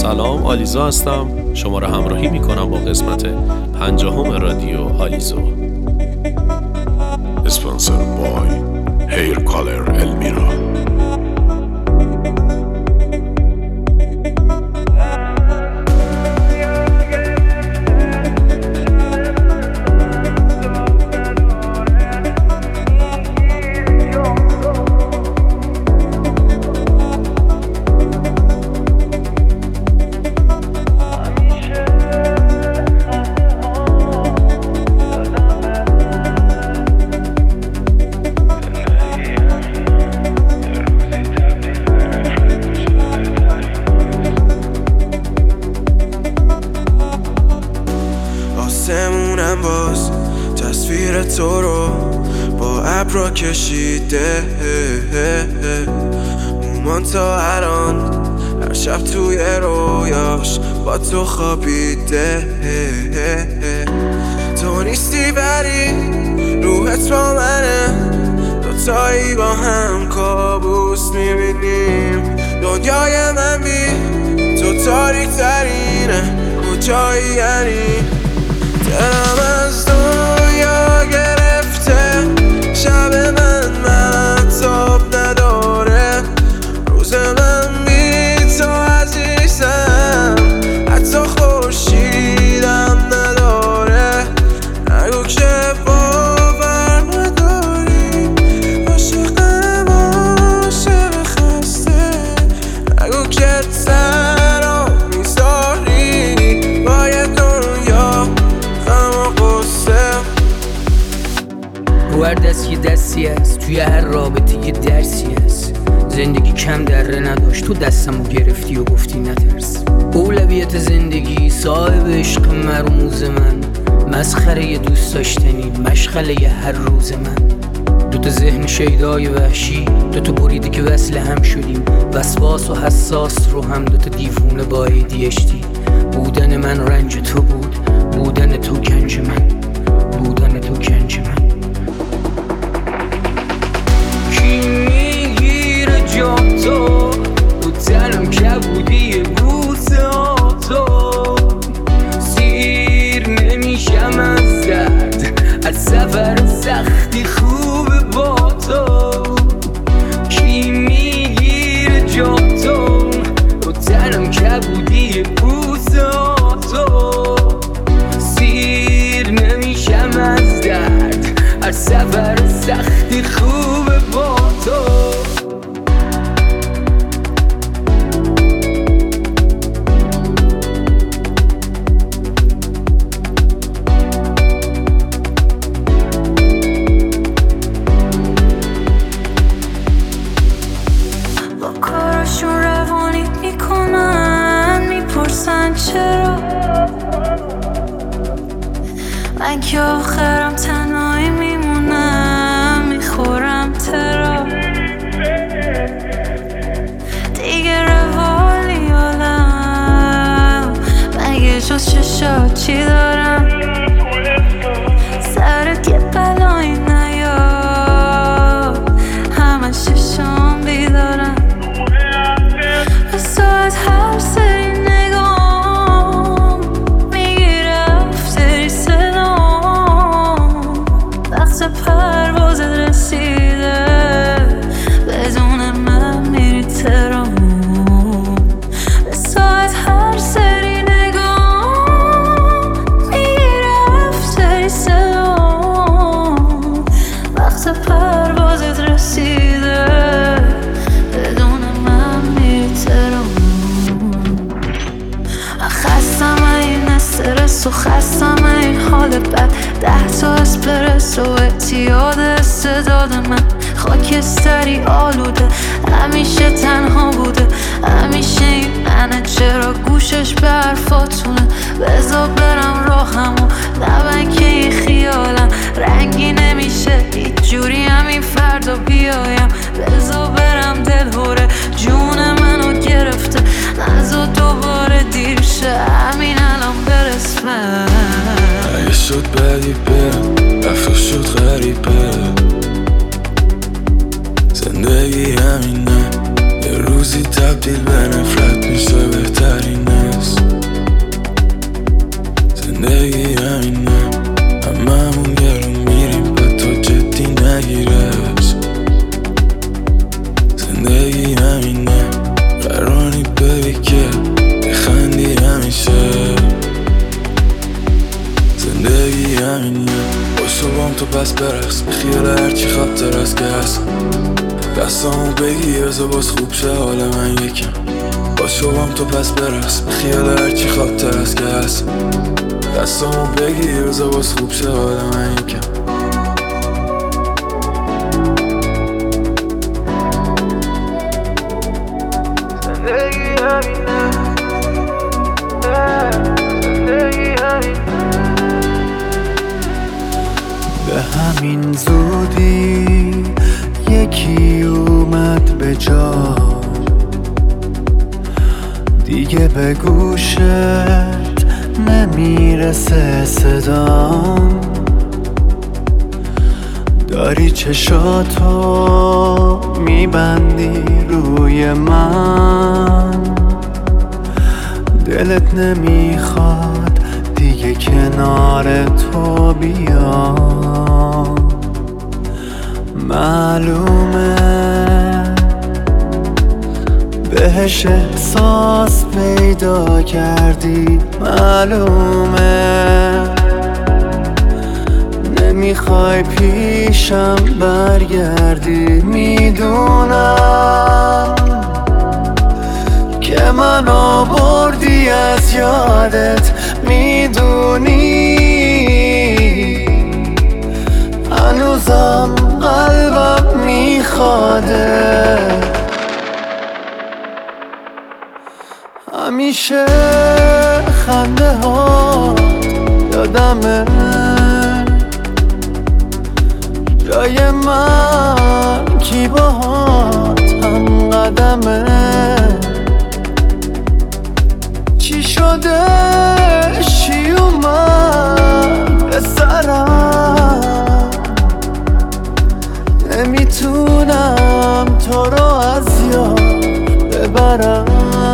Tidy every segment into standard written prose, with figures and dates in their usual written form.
سلام، آلیزا هستم. شما را همراهی میکنم با قسمت 50 رادیو آلیزو. اسپانسر بای هیر کالر المیرا. آسمونم باز تصویر تو رو با ابرا کشیده، مومان تا الان هر شب توی رویاش با تو خوابیده. تو نیستی ولی روحت با منه، دوتایی با هم کابوس میبینیم. دنیای من بی تو تاریک ترینه، کجایی یعنی؟ دلم از دنیا گرفته، شب من مهتاب نداره، روز من بی تو عزیزم حتی خورشیدم نداره. نگو که باور نداری، عاشقم عاشق خسته، نگو که تنها میذاری با یه دنیا هر دست یه دستی هست، توی هر رابطه یه درسی هست. زندگی کم دره نداشت، تو دستمو گرفتی و گفتی نترس. اولویت زندگی صاحب عشق مرموز من، مسخره یه دوست داشتنی مشغله یه هر روز من. دوتا ذهن شیدای وحشی، دوتا بریده که وصل هم شدیم، وسواس و حساس رو هم دوتا دیوونه با ADHD. بودن من رنج تو بود، بودن تو گنج من، بودن تو گنج من. جا تو تنم کبودی بوسه تو، سیر نمیشم از درد، از سفر سختی خوبه با تو. کی میگیره جا تو تنم کبودی بوسه تو، سیر نمیشم از درد، از سفر سختی خوبه با تو. چرا من که آخرم تنهایی میمونم، میخورم ترا دیگه روالی حالم، مگه جز چشات چی دارم؟ سرت یه بلایی نیاد، همه چشام بیدارم. به ساعت هر سری پروازت رسیده، بدون من میری تهران. به ساعت هر سری نگاه میگیره افتری سلام، وقت پروازت رسیده، بدون من میری تهران. خستم این استرس و خستم این حال بد، 10 تا اسپرسو اعتیاد استعداد من. خاکستری آلوده، همیشه تنها بوده، همیشه این منه، چرا گوشش به حرفاتونه؟ بذار برم راهمو نبن که این خیالم رنگی نمیشه هیچ جوری، همین فردا بیایم. بذار برم دلهوره جون منو گرفته، نذار دوباره دیر شه، همین الان برسم. اگه شد بدی برم، رفت شد غریبه، زندگی همینه، یه روزی تبدیل به نفرت میشه بهترینه. بذار باز خوب شه حال من یکم با شوام تو پس برقص خیال هرچی خوابتر از که هست دستامو بگیر بذار باز خوب شه حال من یکم زندگی همینه زندگی همینه به همین زودی یکی اومد به جا دیگه به گوشت نمیرسه صدام داری چشاتو میبندی روی من دلت نمیخواد دیگه کنار تو بیام معلومه بهش احساس پیدا کردی معلومه نمیخوای پیشم برگردی میدونم که منو بردی از یادت میدونی هنوزم قلبم میخواده همیشه خنده ها یادمه جای من کی باهات هم قدمه چی شده چی اومد به سرم نمیتونم تو رو از یاد ببرم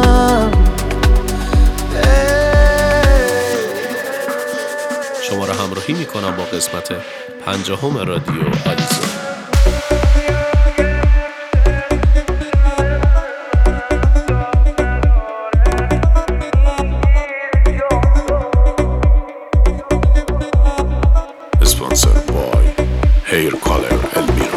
شما را همراهی میکنم با قسمت 50 رادیو آلیزو. Sponsored by Hair Color Elmira.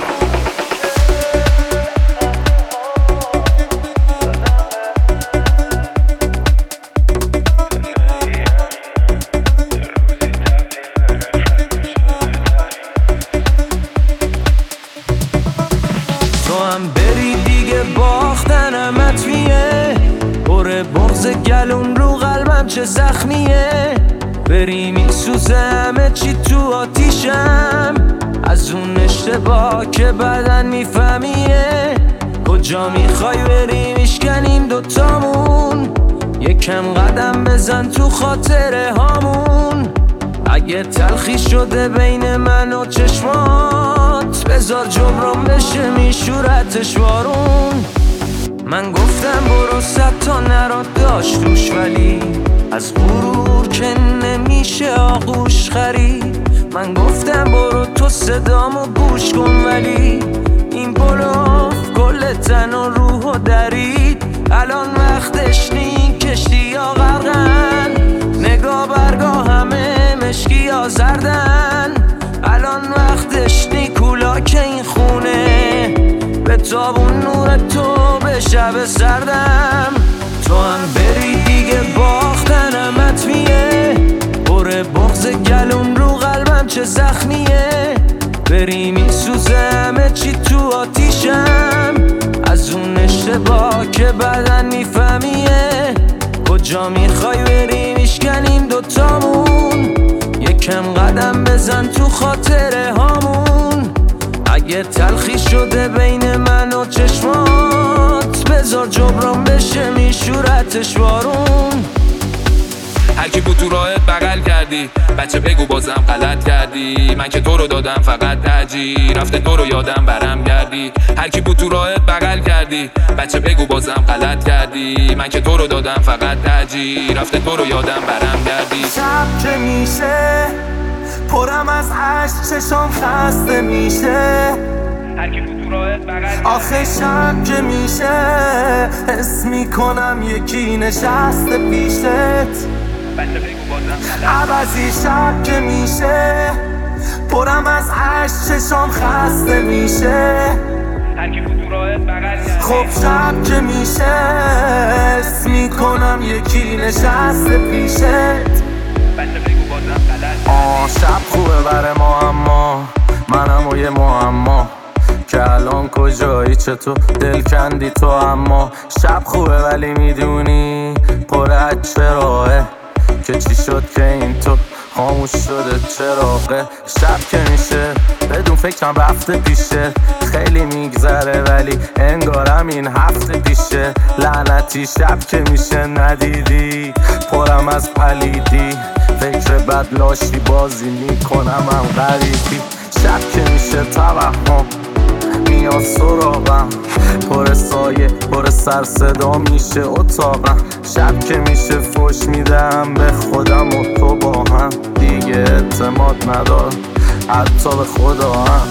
گلون رو قلبم چه زخمیه بری میسوزه همه چی تو آتیشم از اون اشتباه که بدن میفهمیه کجا میخوای بری میشکنیم دوتامون یکم قدم بزن تو خاطره هامون اگه تلخی شده بین من و چشمات بذار جبران بشه میشورتش وارون من گفتم برو 100 تا نرا داشت توش ولی از غرور که نمیشه آغوش خرید من گفتم برو تو صدامو گوش کن ولی این بلوف کل تن و روحو درید الان وقتش نی کشتی یا غرقن نگاه برگاه همه مشکی یا زردن الان وقتش نی کولا که این خونه به تابون نور تو به شب سردم تو هم بری دیگه باختنم حتمیه بره بغض گلون رو قلبم چه زخمیه بری میسوزه همه چی تو آتیشم از اون اشتباه که بدن میفهمیه کجا میخوای بری میشکنیم دوتامون یکم قدم بزن تو خاطره هامون اگه تلخی شده بین من و چشمات بذار جبران بشه میشورتش وارون هرکی بود تو راهت بغل کردی بچه بگو بازم غلط کردی من که تو رو دادم فقط ترجیح رفته تو رو یادم برم گردی هرکی بود تو راهت بغل کردی بچه بگو بازم غلط کردی من که تو رو دادم فقط ترجیح رفته تو رو یادم برم گردی شب که میشه پرم از عشق چشام خسته میشه هرکی بود تو راهت بغل آخه شب که میشه حس میکنم یکی نشسته پیشت بچه بگو بازم عوضی شب که میشه پرم از عشق چشام خسته میشه هر کی بود تو راهت بغل کردی. خب شب که میشه اسم میکنم یکی نشسته پیشت. بچه بگو بازم غلط. شب خوبه بره ما، اما منم و یه معما که الان کجایی، چطور دل کندی تو. اما شب خوبه ولی میدونی پر از چراهه که چی شد که این تو خاموش شده چراغه. شب که میشه بدون فکرم رفته پیشه، خیلی میگذره ولی انگارم این هفته پیشه. لعنتی شب که میشه ندیدی پرم از پلیدی، فکر بد لاشی بازی میکنم هم غریبی. شب که میشه توهم میاد سراغم، پر سایه پر سر صدا میشه اتاقم. شب که میشه فوش میدم به خودم و تو با هم، دیگه اعتماد ندارم حتی به خدا هم.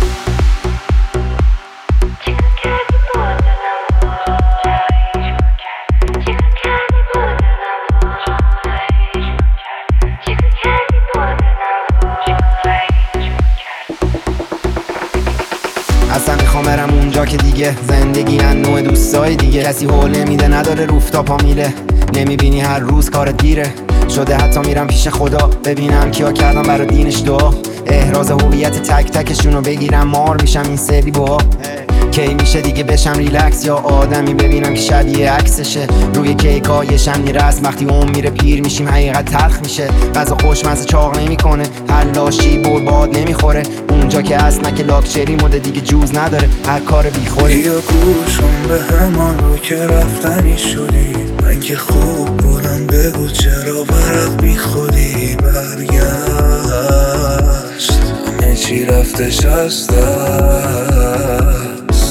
اصلا میخوام برم اونجا که دیگه زندگی ان نوع دوستای دیگه، کسی حوله میده نداره روفتاپا میره، نمیبینی هر روز کارت دیره شده. حتی میرم پیش خدا ببینم کیا کردم برای دینش دعا، احراز هویت تک تکشونو بگیرم مار میشم این سری با. کی میشه دیگه بشم ریلکس یا آدمی ببینم که شبیه عکسشه روی کیکای شمنی رسم. وقتی اون میره پیر میشیم حقیقت تلخ میشه، غذا خوشمزه چاق نمیکنه، هر لاشی باد نمیخوره. اونجا که اصلا که لاکچری مده دیگه جوز نداره هر کار بیخوره. بیا گوشم به همان رو که رفتنی شدی، من که خوب بودم بگو چرا ورق بی خودی برگشت. همه چی رفتش از دست،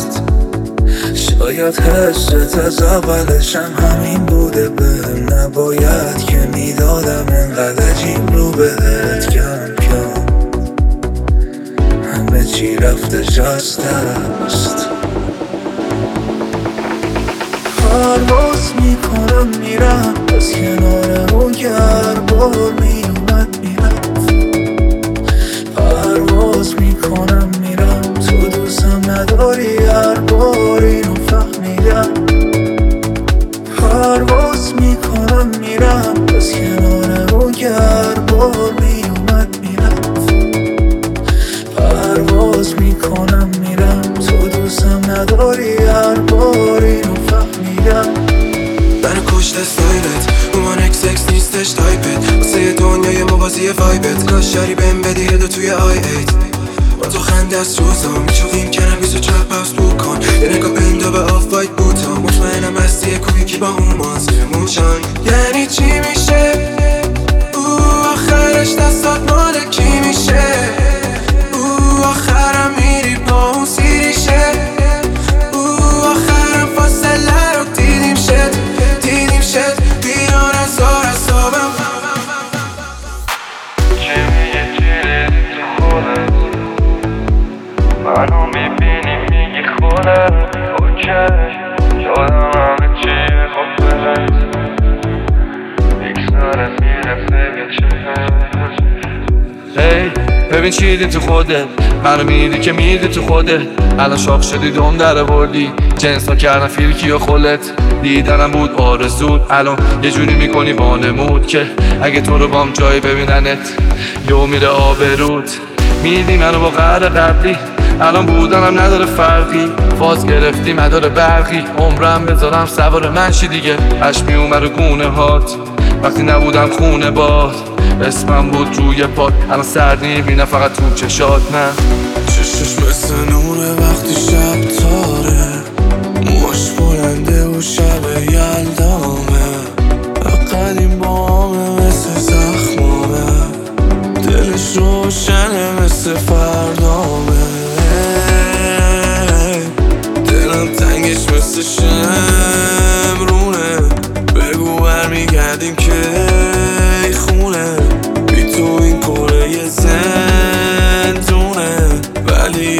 شاید حست از اولشم همین بوده، بهم نباید که میدادم انقدر عجیب رو بهت کم کم. همه چی رفتش از دست، پرواز میکنم میرم از کنار اون که هر بار میومد میرفت. پرواز میکنم میرم تو دوستم نداری هر بار اینو فهمیدم. پرواز میکنم میرم از کنار اون که هر بار میومد میرفت. پرواز میکنم میرم تو دوستم نداری هر بار اینو فهمیدم. برای کشت استایلت اومان اکس اکس نیستش تایپت، واسه دنیای موازی وایبت کاشاری بهم بدی هدو توی آی ایت. با تو خنده از روزام میچوقیم کنم بیسو چپ هاوس بکن، یه نگاه بندا به آف وایت بوتام، مطمئنم هستی کویکی با اومان زیرمون شان. یعنی چی میشه آخرش دستات مال کی میشه، آخرم میری با اون سیریشه، آخرم فاصله رو دیدیم شد بیان از آرستابم. چه میگه چیره تو خودت، منو میبینی میگی خودت اوکی، یادم همه چیه خب بهت بیکسارت میرفته به هی ببین چی دی تو خودت، منو میدی که میدی تو خودت. الان شاق شدی دوم در بردی، جنس ها کردن فیلکی و خلت. دیدنم بود آرزود، الان یه جوری میکنی وانمود که اگه تو رو بام جایی ببیننت یو میره آبرود. میدی منو با قهر قبلی، الان بودنم نداره فرقی، فاز گرفتی مدار برقی. عمرم بذارم سوار منشی دیگه، عشق میومد رو گونه هات وقتی نبودم خونه باد. اسمم بود روی پات الان سرد میبینم فقط تو چشات. نه چشش مثل نوره وقتی شب تاره، موش بلنده و شب یلدامه، قدیم بامه مثل زخمامه، دلش روشنه مثل فردامه، دلم تنگش مثل شمرونه، بگو برمیگردیم که ای خونه، بی تو این کره زندونه ولی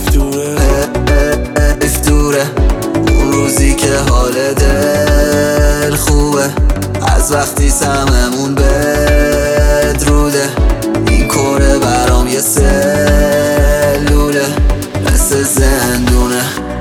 افتوره. اون روزی که حال دل خوبه، از وقتی سممون بدروده، این کره برام یه سلوله مثل زندونه.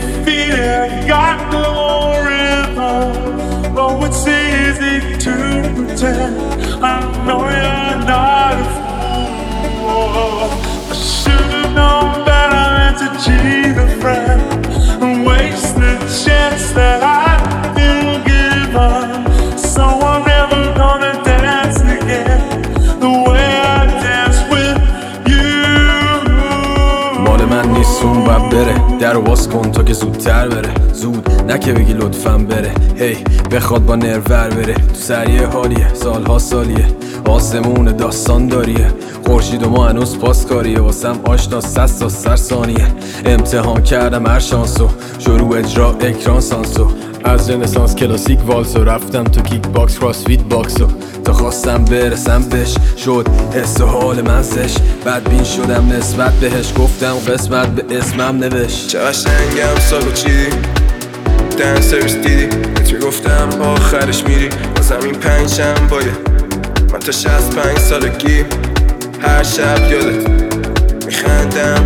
feeling, got no rhythm. Oh, it's easy to pretend. I know you're not a fool. I should've known better than to cheat a friend and waste the chance that I didn't give up. So I'm never gonna dance again the way I dance with you. مال من نیست اون باید بره، در باز کن تا که زودتر بره. زود نه که بگی لطفاً بره، هی بخواد با نرور بره. تو سریع حالیه، سالها سالیه، آسمون داستان داریه. خورشید و ما هنوز پاسکاریه، واسم آشنا 100 تا سر ثانیه. امتحان کردم هر شانسو، شروع اجرا اکران سانسو. از رنسانس کلاسیک والسو رفتم تو کیک باکس کراسفیت باکسو. تا خواستم برسم بهش شد حس و حال من زش. بدبین شدم نسبت بهش، گفتم قسمت به اسمم نوشت. چه قشنگم سالو چیدی دن سرویس دیدی، بهت گفتم آخرش میری. بازم این 5 شنبه‌یه من تا 65 سالگی هر شب یادت میخندم.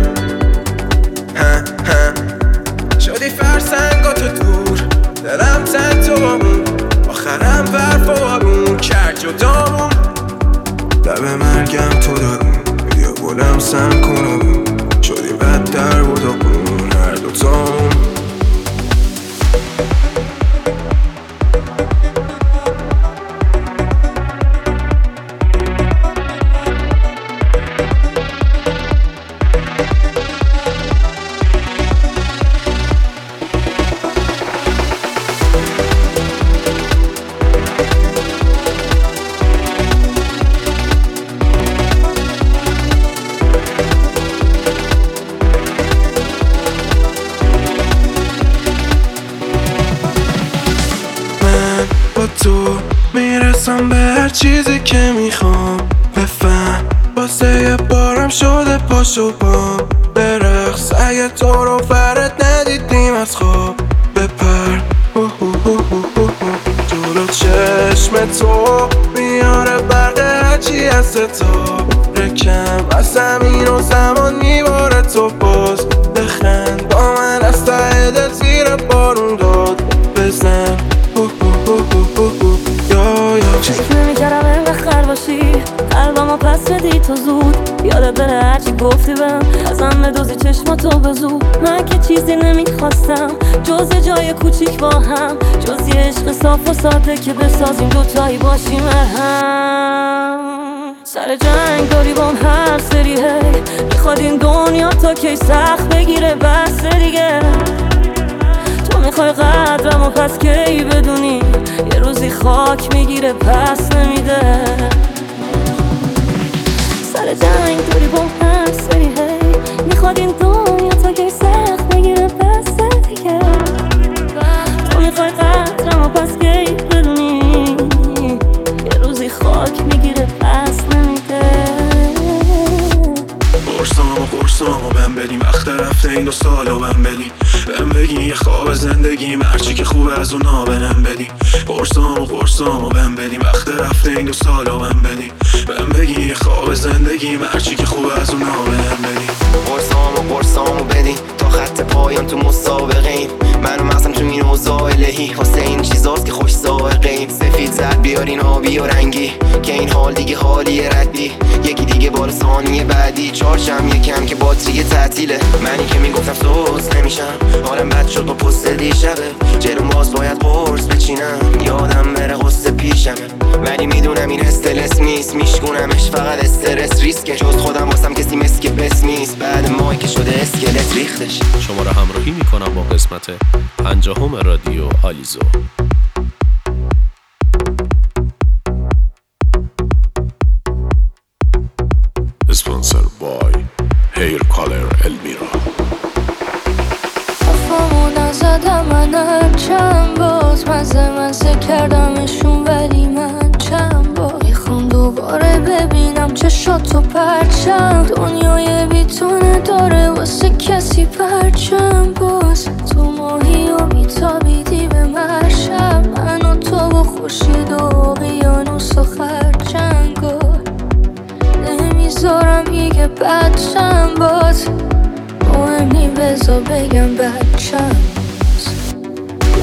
شدی فرسنگاتو دور، دلم تن تو بامون، آخرم برف و آبون کرد جدامون. لب مرگم تو دارون، بیا بلم سم کنم. شدی بد در بود آقون هر دوتامون. تو میرسم به هر چیزی که میخوام. بفهم واسه یه بارم شده پاشو بام برقص. اگه تو رو فرد ندیدیم از خواب بپر. جلو چشم تو میاره برق هرچی از ستاب. رکم از زمین و زمان میباره تو باز. بخند با من از ته دل زیر بارون داد بزن. فکر نمی‌کردم اینقدر خر باشی، قلبمو پس بدی تو زود. یادت بره هرچی گفتی بهم، ازم بدوزی چشماتو به زود. من که چیزی نمیخواستم جز جای کوچیک با هم، جز یه عشق صاف و ساده که بسازیم دوتایی باشیم مرهم. سر جنگ داری بام هر سری هی، میخواد این دنیا تا کی سخت بگیره بس دیگه. تو میخوای قدرمو پس کی بدونی یه روزی خاک میگیره پس نمیده. سر جنگ داری با هر سری هی، میخواد این دنیا تا کی سخت بگیره پس دیگه. تو میخوای قدرمو پس کی بدونی یه روزی خاک میگیره پس نمیده. قرصامو بهم بدیم، وقت رفته این 2 سالو بهم بدیم. بهم بگی یه خواب زندگیم هرچی که خوبه از اونا بهم بدیم. قرصامو بهم بدیم، وقت رفته این 2 سالو بهم بدیم. بهم بگی یه خواب زندگیم هرچی که خوبه از اونا بهم بدیم. قرصامو بدیم تا خط پایان تو مسابقه ایم. منو مغزم تو این اوضاع الهی، واسه این چیزاست که خوش سائقه ایم. سفید زرد بیارین آبی و رنگی که این حال دیگه حالیه ردی. یکی دیگه بار ثانیه بعدی چارچم یکم که باتری تعطیله. منی که میگفتم سوز نمیشم، حالم بد شد با پست دیشبه. جلوم باز باید قرص بچینم، یادم بره قصه پیشمه. ولی میدونم این استرس نیست، میشکونمش فقط استرس ریسکه. جز خودم واسم کسی مثل که بس نیست، بعد ماهی که شده اسکلت ریختش. شما را همراهی میکنم با قسمت 50 رادیو آلیزو. Sponsored by Hair Color Elmira. افامو نزدم من چند باز، مزه کردمشون ولی من چند باز. میخوام دوباره ببینم چشاتو پرچم، دنیای بیتونه داره واسه کسی پرچم باز. تو ماهی و بیتابیدی به مرشب، من و تو و خورشید و اقیانوس و خرچنگا. نمیذارم یه بچم باز، مهم نی بذار بگم بچم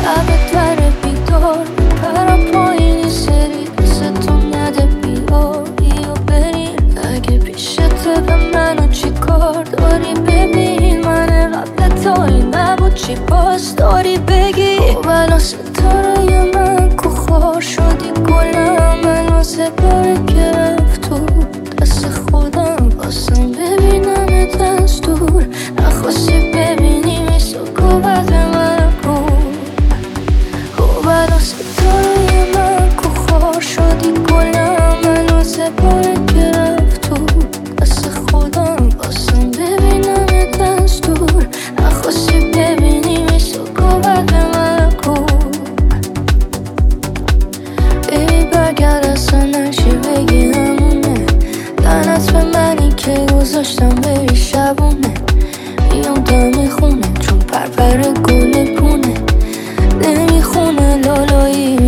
لب در بیدار پرم پایینی سری دستتون نده بیایی و بریم اگه پیشته به منو چی کار داری ببین من قبل تا این نبود چی باز داری بگی خب الان ستاره من کو خار شدی گلم منو سپاره گرفت تو دست خودم باسم ببینم دستور نخواستی ببینی میسو گوبت من کو خب الان ستاره من کو خار شدی گلم منو سپاره گرفت تو دست خودم باسم ببینم دستور نخواستی ببینی میسو گوبت من کو بیبی برگرد اصلا نرشی بگی همونه لعنت به منی که گذاشتم بری شبونه میام دم خونه چون پرپر گل پونه نمیخونه لالایی